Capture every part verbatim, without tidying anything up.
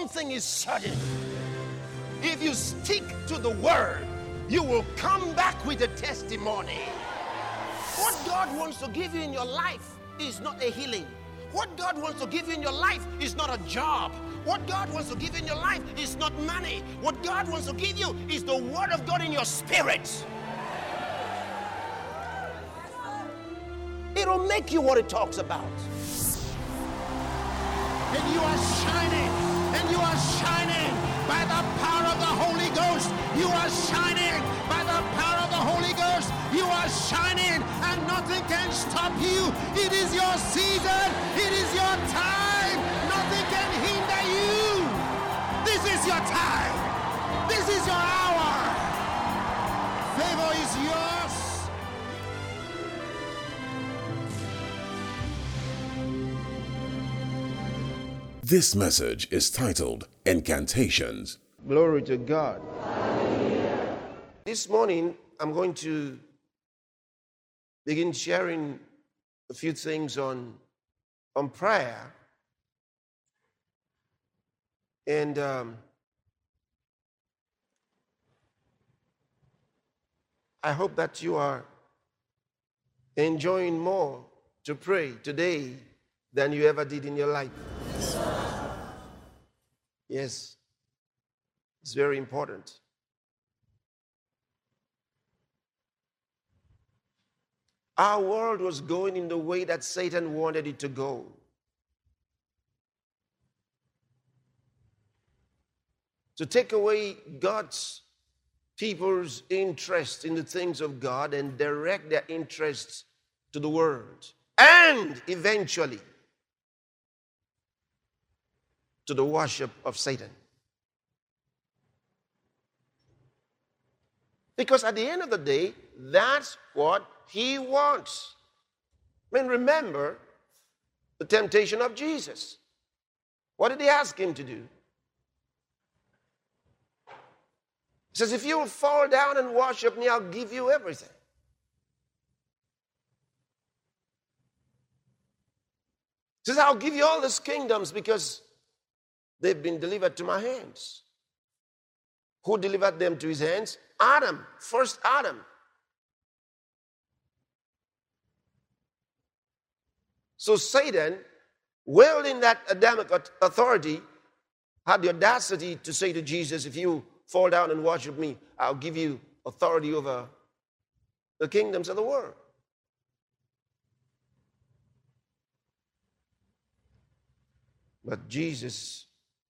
one thing is certain. If you stick to the word, you will come back with a testimony. What God wants to give you in your life is not a healing. What God wants to give you in your life is not a job. What God wants to give you in your life is not money. What God wants to give you is the word of God in your spirit. It'll make you what it talks about. And you are shining, and you are shining by the power of the Holy Ghost. You are shining by the power of the Holy Ghost. You are shining, and nothing can stop you. It is your season. It is your time. Nothing can hinder you. This is your time. This is your hour. Favor is yours. This message is titled Incantations. Glory to God. Hallelujah. This morning, I'm going to begin sharing a few things on, on prayer. And um, I hope that you are enjoying more to pray today than you ever did in your life. Yes, it's very important. Our world was going in the way that Satan wanted it to go. To take away God's people's interest in the things of God and direct their interests to the world. And eventually, to the worship of Satan. Because at the end of the day, that's what he wants. I mean, remember the temptation of Jesus. What did he ask him to do? He says, if you will fall down and worship me, I'll give you everything. He says, I'll give you all these kingdoms because they've been delivered to my hands. Who delivered them to his hands? Adam, first Adam. So Satan, wielding that Adamic authority, had the audacity to say to Jesus, if you fall down and worship me, I'll give you authority over the kingdoms of the world. But Jesus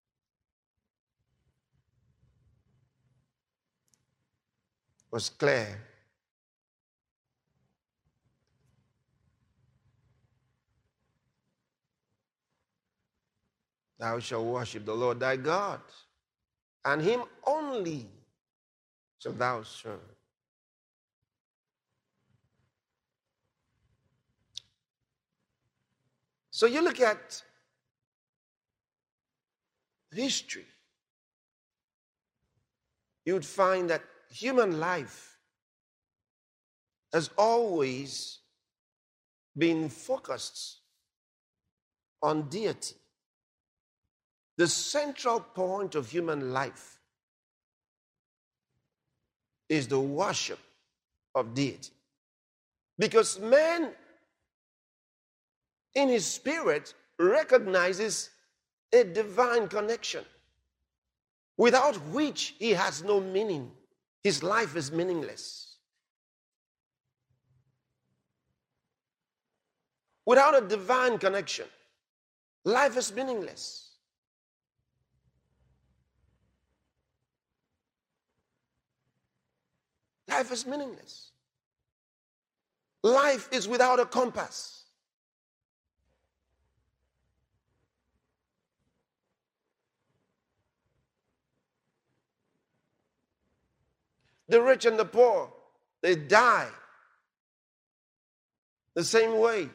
was clear. Thou shalt worship the Lord thy God, and him only shalt thou serve. So you look at history, you would find that human life has always been focused on deity. The central point of human life is the worship of deity. Because man, in his spirit, recognizes a divine connection, without which he has no meaning. His life is meaningless. Without a divine connection, life is meaningless. Life is meaningless. Life is without a compass. The rich and the poor, they die the same way.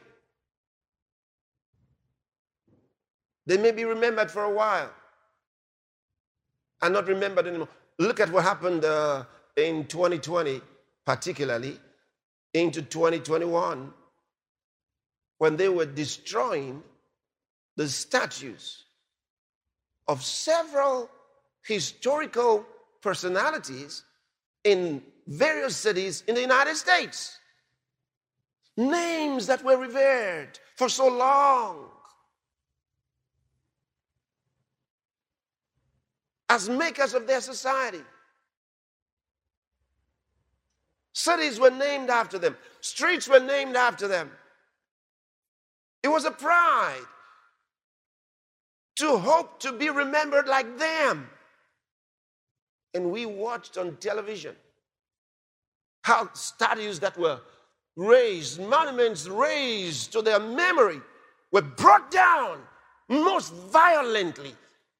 They may be remembered for a while and not remembered anymore. Look at what happened uh, in twenty twenty, particularly into twenty twenty-one, when they were destroying the statues of several historical personalities in various cities in the United States. Names that were revered for so long as makers of their society. Cities were named after them. Streets were named after them. It was a pride to hope to be remembered like them. And we watched on television how statues that were raised, monuments raised to their memory, were brought down most violently.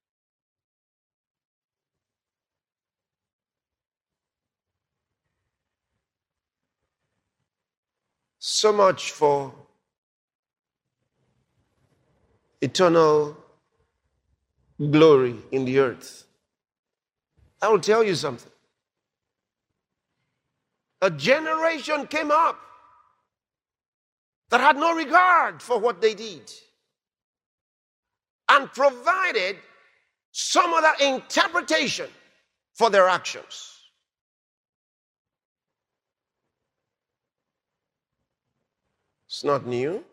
So much for eternal glory in the earth. I will tell you something. A generation came up that had no regard for what they did and provided some other interpretation for their actions. It's not new.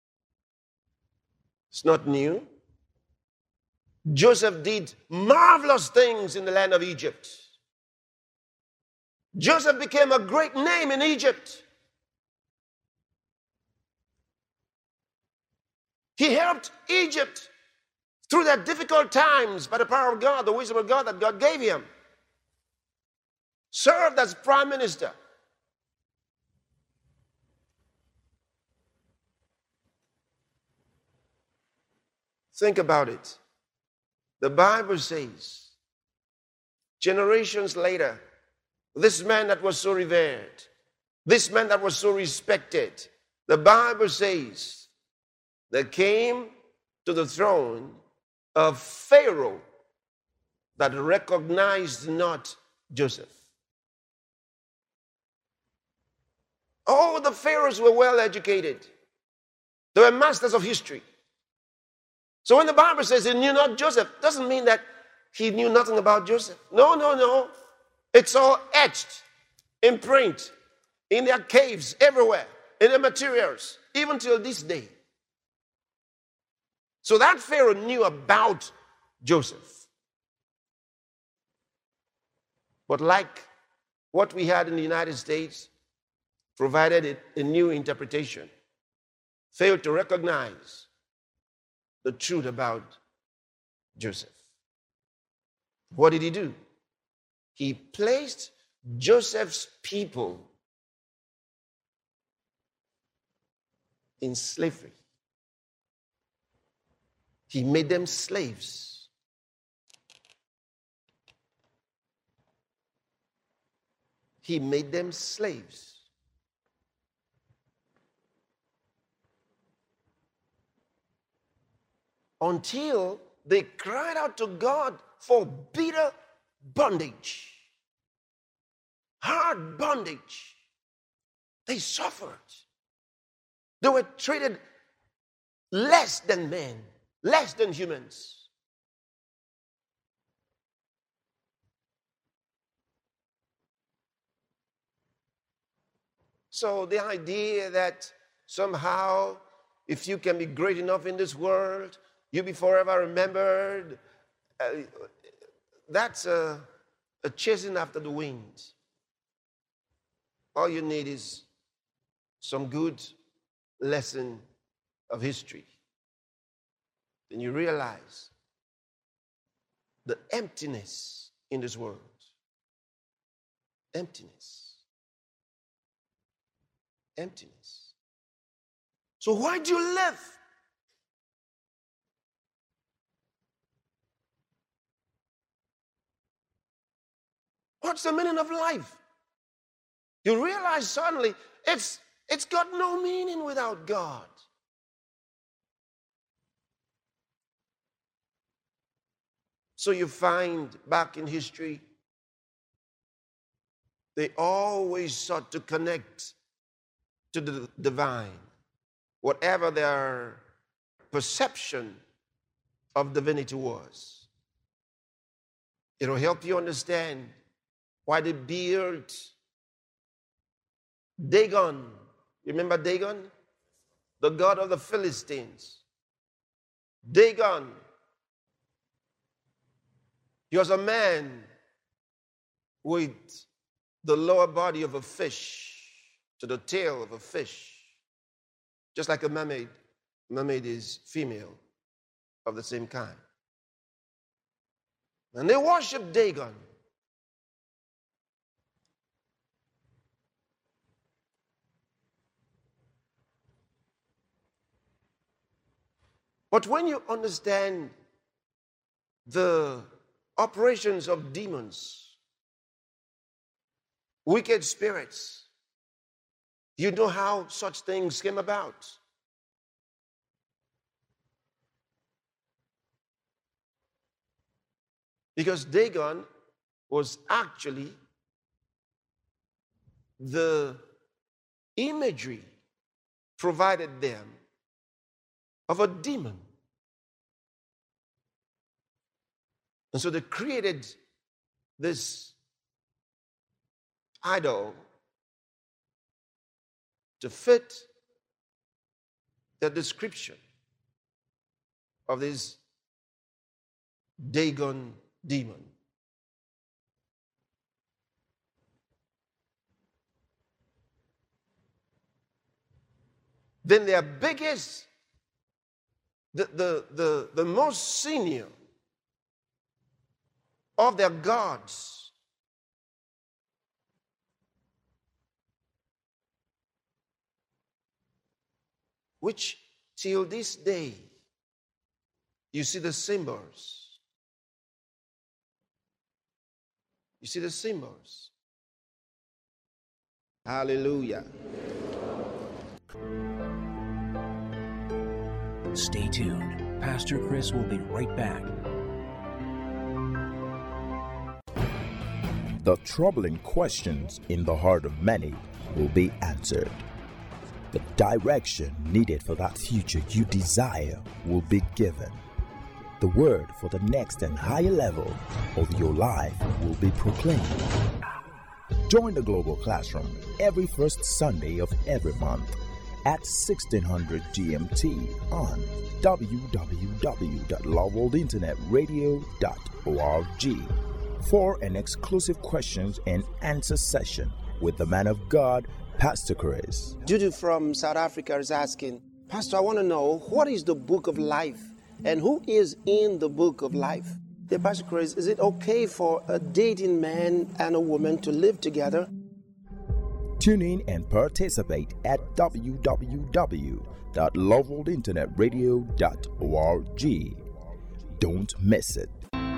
It's not new. Joseph did marvelous things in the land of Egypt. Joseph became a great name in Egypt. He helped Egypt through their difficult times by the power of God, the wisdom of God that God gave him. Served as prime minister. Think about it. The Bible says, generations later, this man that was so revered, this man that was so respected, the Bible says, there came to the throne of Pharaoh that recognized not Joseph. All the pharaohs were well educated. They were masters of history. So when the Bible says he knew not Joseph, doesn't mean that he knew nothing about Joseph. No, no, no. It's all etched in print, in their caves, everywhere, in the materials, even till this day. So that Pharaoh knew about Joseph. But like what we had in the United States, provided it a new interpretation, failed to recognize the truth about Joseph. What did he do? He placed Joseph's people in slavery. He made them slaves. He made them slaves. Until they cried out to God for bitter bondage, hard bondage. They suffered. They were treated less than men, less than humans. So the idea that somehow, if you can be great enough in this world, you'll be forever remembered, uh, that's a, a chasing after the wind. All you need is some good lesson of history. Then you realize the emptiness in this world. Emptiness. Emptiness. So why do you live? What's the meaning of life? You realize suddenly it's, it's got no meaning without God. So you find back in history, they always sought to connect to the divine, whatever their perception of divinity was. It'll help you understand why they built Dagon. You remember Dagon? The god of the Philistines. Dagon. He was a man with the lower body of a fish to the tail of a fish. Just like a mermaid. Mermaid is female of the same kind. And they worship Dagon. But when you understand the operations of demons, wicked spirits, you know how such things came about. Because Dagon was actually the imagery provided them of a demon. And so they created this idol to fit the description of this Dagon demon. Then their biggest, the, the, the, the most senior of their gods which till this day you see the symbols. You see the symbols. Hallelujah. Stay tuned. Pastor Chris will be right back. The troubling questions in the heart of many will be answered. The direction needed for that future you desire will be given. The word for the next and higher level of your life will be proclaimed. Join the Global Classroom every first Sunday of every month at sixteen hundred G M T on w w w dot love world internet radio dot org for an exclusive questions and answer session with the man of God, Pastor Chris. Judy from South Africa is asking, Pastor, I want to know, what is the book of life? And who is in the book of life? Dear Pastor Chris, is it okay for a dating man and a woman to live together? Tune in and participate at w w w dot love world internet radio dot org. Don't miss it.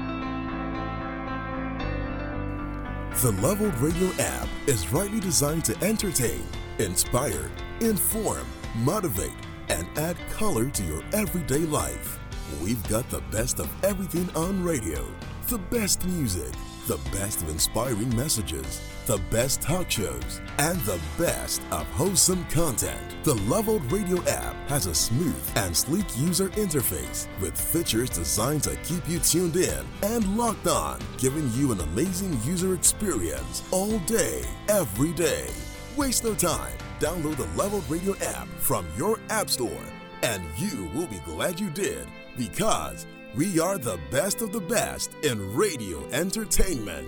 The Love World Radio app is rightly designed to entertain, inspire, inform, motivate, and add color to your everyday life. We've got the best of everything on radio, the best music, the best of inspiring messages, the best talk shows, and the best of wholesome content. The Love World Radio app has a smooth and sleek user interface with features designed to keep you tuned in and locked on, giving you an amazing user experience all day, every day. Waste no time. Download the Love World Radio app from your app store, and you will be glad you did, because we are the best of the best in radio entertainment.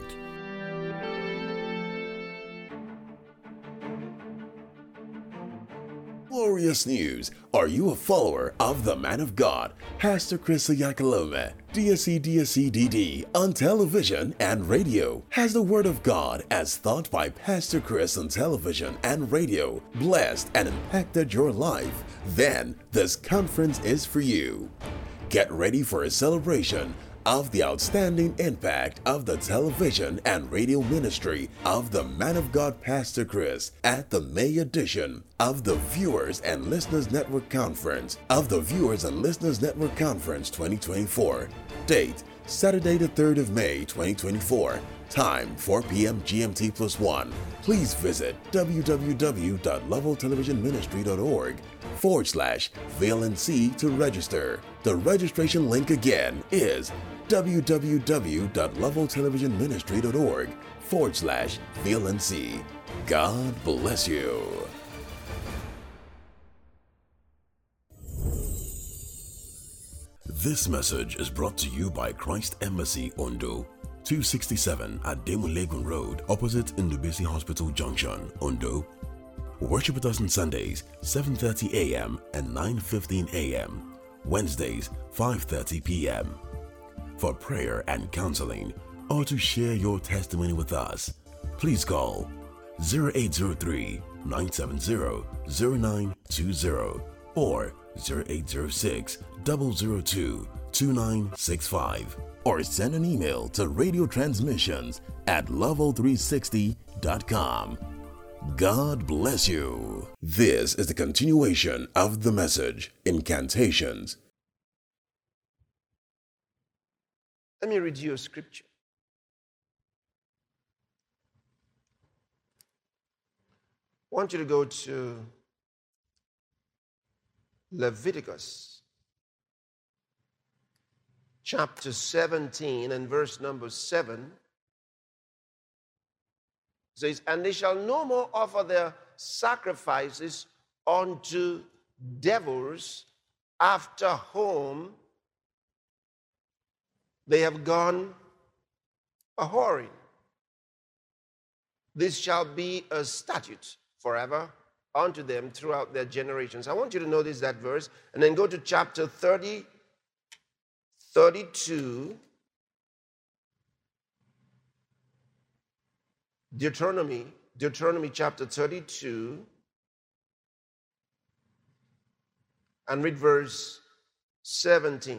Glorious news. Are you a follower of the man of God, Pastor Chris Oyakhilome, D S C D S C D D, on television and radio? Has the word of God, as taught by Pastor Chris on television and radio, blessed and impacted your life? Then this conference is for you. Get ready for a celebration of the outstanding impact of the television and radio ministry of the man of God, Pastor Chris, at the May edition of the Viewers and Listeners Network Conference of the Viewers and Listeners Network Conference twenty twenty-four. Date, Saturday the third of May twenty twenty-four. Time, four p.m. G M T plus one. Please visit w w w dot love world television ministry dot org forward slash V L N C to register. The registration link again is www.leveltelevisionministry.org forward slash VLNC. God bless you. This message is brought to you by Christ Embassy Ondo, two sixty-seven at Demulegun Road, opposite Ndubisi Hospital Junction, Ondo. Worship with us on Sundays, seven thirty a.m. and nine fifteen a.m. Wednesdays, five thirty p.m. For prayer and counseling, or to share your testimony with us, please call zero eight zero three, nine seven zero, zero nine two zero or zero eight zero six, zero zero two, two nine six five, or send an email to radiotransmissions at level three sixty dot com. God bless you. This is the continuation of the message, Incantations. Let me read you a scripture. I want you to go to Leviticus chapter seventeen and verse number seven. It says, and they shall no more offer their sacrifices unto devils, after whom they have gone a whoring. This shall be a statute forever unto them throughout their generations. I want you to notice that verse, and then go to chapter thirty, thirty-two, Deuteronomy, Deuteronomy chapter thirty-two, and read verse seventeen.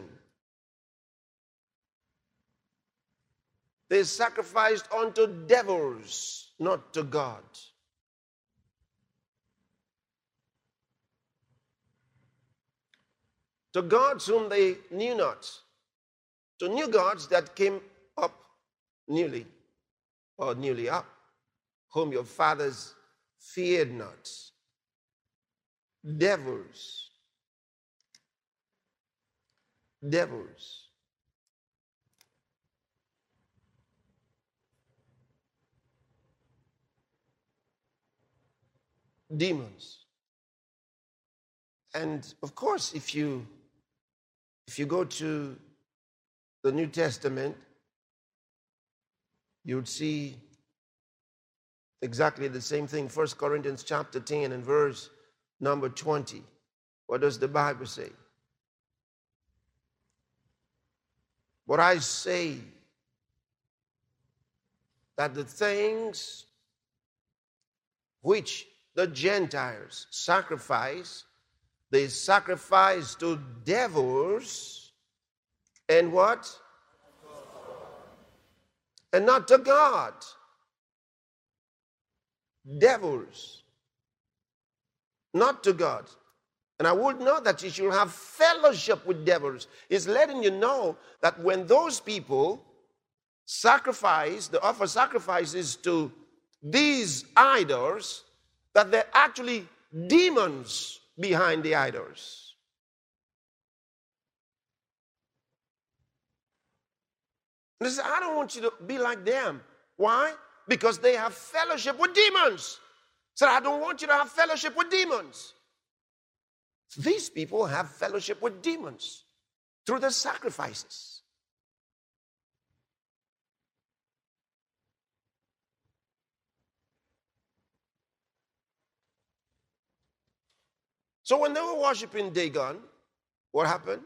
They sacrificed unto devils, not to God. To gods whom they knew not. To new gods that came up newly, or newly up, whom your fathers feared not. Devils. Devils. Demons. And of course, if you if you go to the New Testament, you would see exactly the same thing. First Corinthians chapter ten and verse number twenty. What does the Bible say? But I say that the things which the Gentiles sacrifice, they sacrifice to devils and what? And not to God. Devils. Not to God. And I would know that you should have fellowship with devils. It's letting you know that when those people sacrifice, they offer sacrifices to these idols, that they're actually demons behind the idols. And they say, I don't want you to be like them. Why? Because they have fellowship with demons. So I don't want you to have fellowship with demons. These people have fellowship with demons through the sacrifices. So when they were worshiping Dagon, what happened?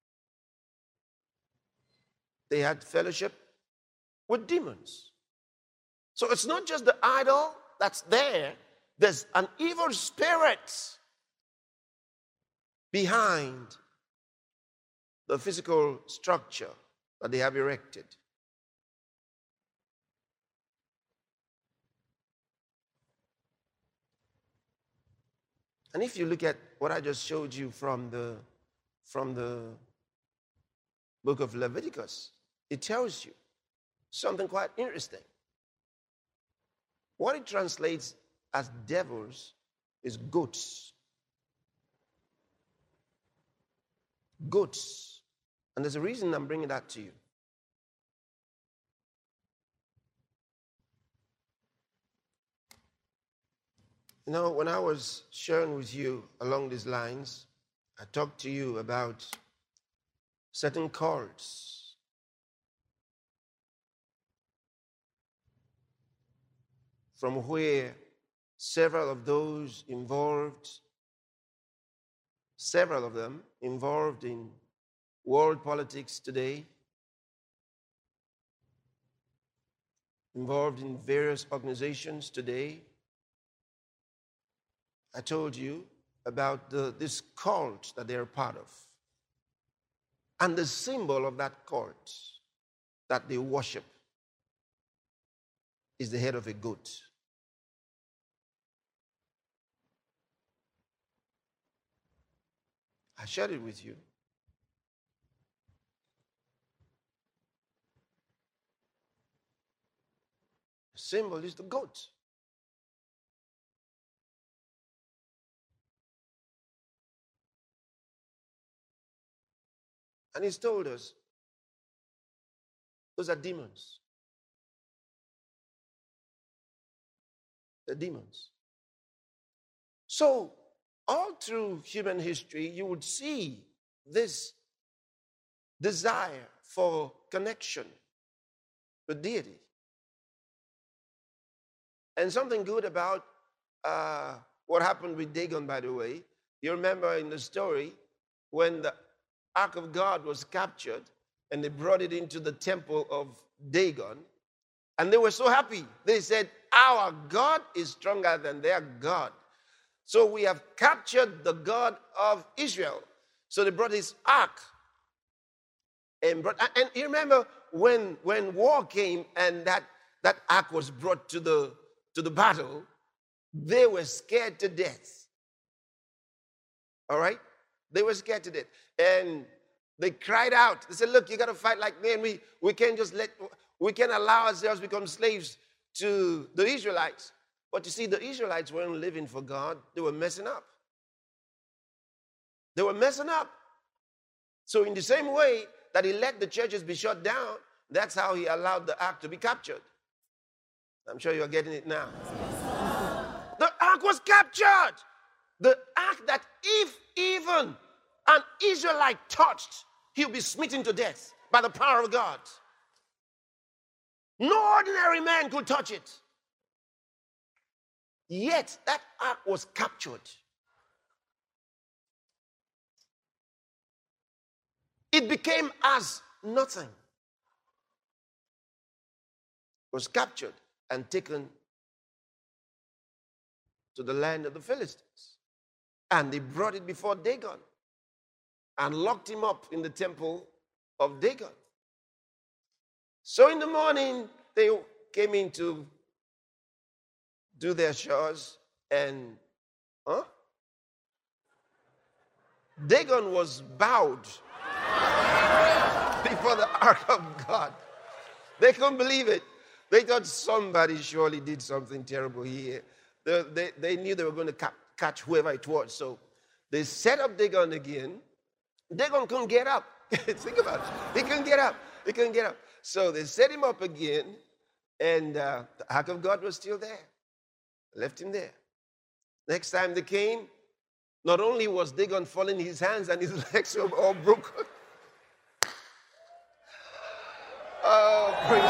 They had fellowship with demons. So it's not just the idol that's there. There's an evil spirit behind the physical structure that they have erected. And if you look at what I just showed you from the, from the book of Leviticus, it tells you something quite interesting. What it translates as devils is goats. Goats. And there's a reason I'm bringing that to you. You know, when I was sharing with you along these lines, I talked to you about certain cults. From where several of those involved, several of them involved in world politics today, involved in various organizations today. I told you about the, this cult that they're part of. And the symbol of that cult that they worship is the head of a goat. I shared it with you. The symbol is the goat. And he's told us those are demons. They're demons. So, all through human history, you would see this desire for connection with deity. And something good about uh, what happened with Dagon, by the way. You remember in the story when the Ark of God was captured and they brought it into the temple of Dagon, and they were so happy. They said, our God is stronger than their God. So we have captured the God of Israel. So they brought his ark. And, brought, and you remember when, when war came and that, that ark was brought to the, to the battle, they were scared to death. All right? They were scared to death. And they cried out. They said, look, you got to fight like men. We, we can't just let, we can't allow ourselves to become slaves to the Israelites. But you see, the Israelites weren't living for God. They were messing up. They were messing up. So in the same way that he let the churches be shut down, that's how he allowed the ark to be captured. I'm sure you're getting it now. The ark was captured. The ark that if even an Israelite touched, he'll be smitten to death by the power of God. No ordinary man could touch it. Yet that ark was captured. It became as nothing. It was captured and taken to the land of the Philistines. And they brought it before Dagon and locked him up in the temple of Dagon. So in the morning, they came in to do their chores, and huh? Dagon was bowed before the ark of God. They couldn't believe it. They thought somebody surely did something terrible here. They, they, they knew they were going to ca- catch whoever it was. So they set up Dagon again. Dagon couldn't get up. Think about it. He couldn't get up. He couldn't get up. So they set him up again, and uh, the ark of God was still there. Left him there. Next time they came, not only was Dagon falling, his hands and his legs were all broken. Oh, praise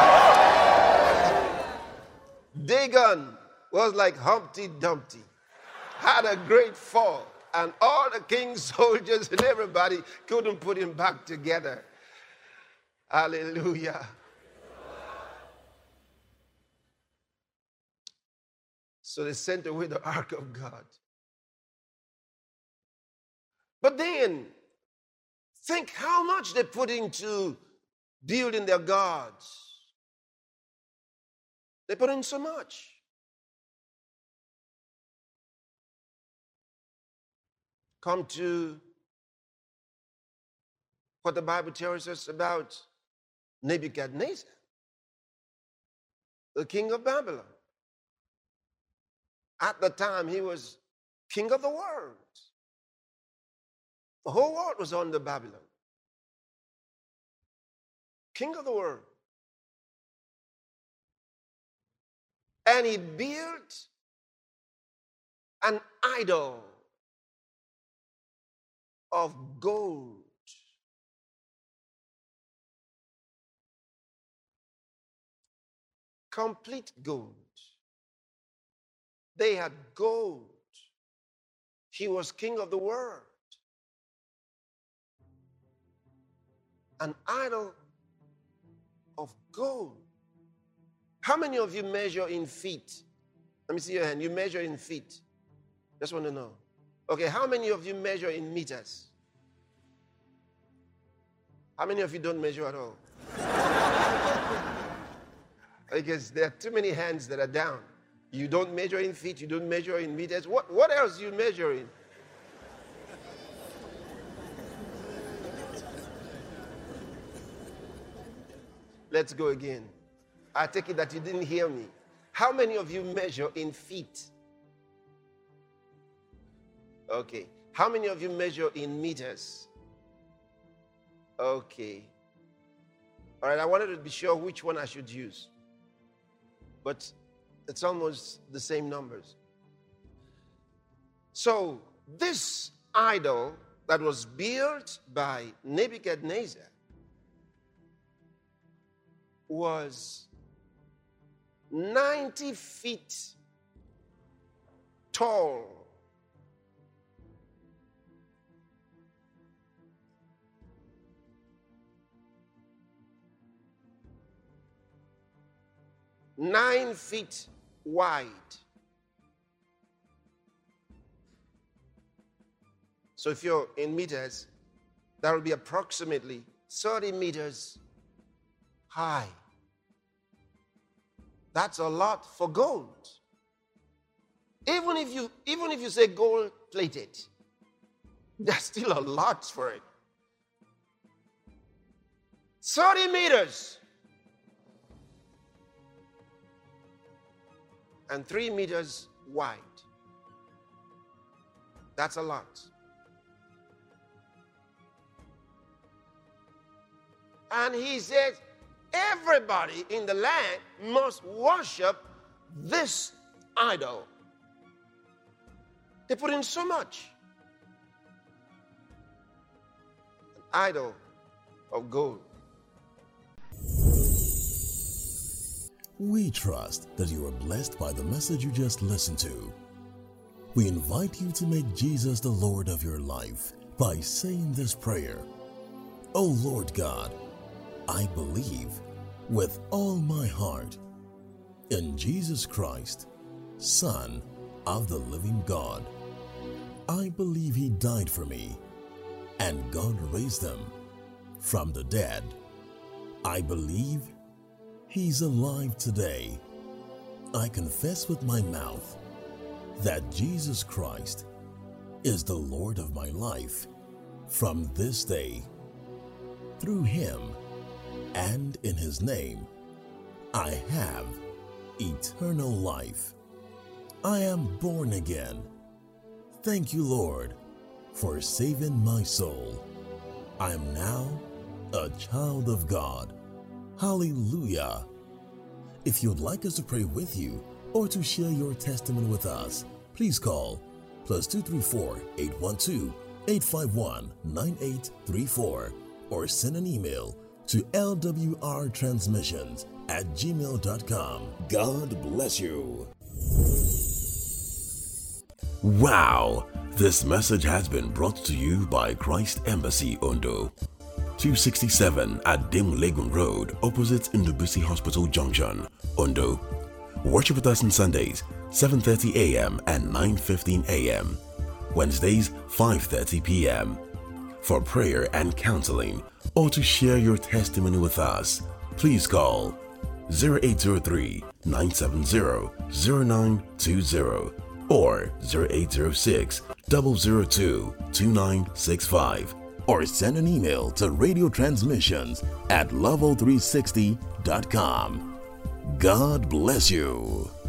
God. Dagon was like Humpty Dumpty, had a great fall, and all the king's soldiers and everybody couldn't put him back together. Hallelujah. So they sent away the ark of God. But then, think how much they put into building their gods. They put in so much. Come to what the Bible tells us about Nebuchadnezzar, the king of Babylon. At the time, he was king of the world. The whole world was under Babylon. King of the world. And he built an idol of gold. Complete gold. They had gold. He was king of the world. An idol of gold. How many of you measure in feet? Let me see your hand. You measure in feet. Just want to know. Okay, how many of you measure in meters? How many of you don't measure at all? Because there are too many hands that are down. You don't measure in feet, you don't measure in meters. What, what else do you measure in? Let's go again. I take it that you didn't hear me. How many of you measure in feet? Okay. How many of you measure in meters? Okay. All right, I wanted to be sure which one I should use. But it's almost the same numbers. So, this idol that was built by Nebuchadnezzar was ninety feet tall. Nine feet wide. So if you're in meters, that will be approximately thirty meters high. That's a lot for gold. Even if you, even if you say gold plated, that's still a lot for it. thirty meters. And three meters wide. That's a lot. And he says, everybody in the land must worship this idol. They put in so much. An idol of gold. We trust that you are blessed by the message you just listened to. We invite you to make Jesus the Lord of your life by saying this prayer. O Lord God, I believe with all my heart in Jesus Christ, Son of the living God. I believe He died for me and God raised Him from the dead. I believe He's alive today. I confess with my mouth that Jesus Christ is the Lord of my life from this day. Through Him and in His name, I have eternal life. I am born again. Thank you, Lord, for saving my soul. I am now a child of God. Hallelujah. If you'd like us to pray with you or to share your testimony with us, please call plus two three four, eight one two, eight five one, nine eight three four or send an email to l w r transmissions at gmail dot com. God bless you. Wow! This message has been brought to you by Christ Embassy Ondo. two sixty-seven at Dim Legon Road, opposite Ndubuisi Hospital Junction, Ondo. Worship with us on Sundays, seven thirty a m and nine fifteen a m Wednesdays, five thirty p m For prayer and counseling, or to share your testimony with us, please call zero eight zero three, nine seven zero, zero nine two zero or zero eight zero six, zero zero two, two nine six five. Or send an email to radio transmissions at level three sixty dot com. God bless you.